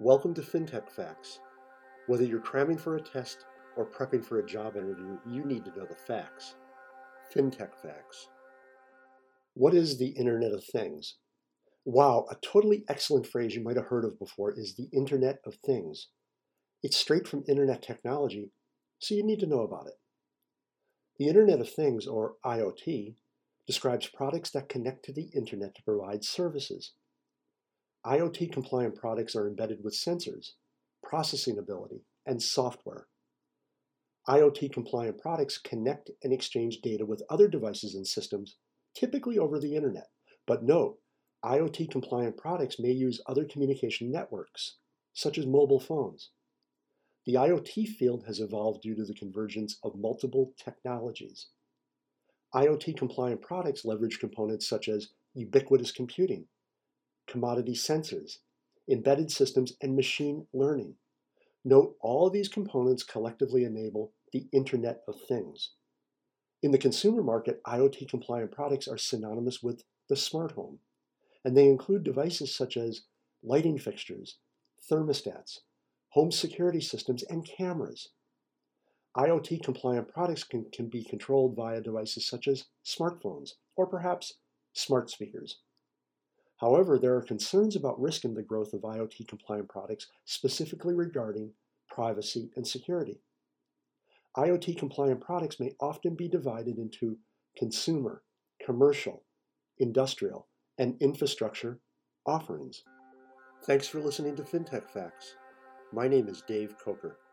Welcome to FinTech Facts. Whether you're cramming for a test or prepping for a job interview, you need to know the facts. FinTech Facts. What is the Internet of Things? Wow, a totally excellent phrase you might have heard of before is the Internet of Things. It's straight from Internet technology, so you need to know about it. The Internet of Things, or IoT, describes products that connect to the Internet to provide services. IoT-compliant products are embedded with sensors, processing ability, and software. IoT-compliant products connect and exchange data with other devices and systems, typically over the Internet. But note, IoT-compliant products may use other communication networks, such as mobile phones. The IoT field has evolved due to the convergence of multiple technologies. IoT-compliant products leverage components such as ubiquitous computing, commodity sensors, embedded systems, and machine learning. Note, all of these components collectively enable the Internet of Things. In the consumer market, IoT-compliant products are synonymous with the smart home, and they include devices such as lighting fixtures, thermostats, home security systems, and cameras. IoT-compliant products can be controlled via devices such as smartphones or perhaps smart speakers. However, there are concerns about risk in the growth of IoT-compliant products, specifically regarding privacy and security. IoT-compliant products may often be divided into consumer, commercial, industrial, and infrastructure offerings. Thanks for listening to FinTech Facts. My name is Dave Coker.